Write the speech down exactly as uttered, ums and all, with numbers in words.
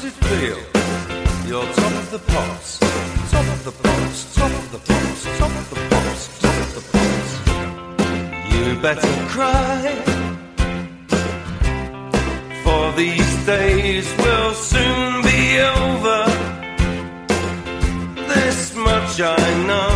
does it feel? You're top of the pops, top of the pops, top of the pops, top of the pops, top of the pops. You better cry, for these days will soon be over. This much I know.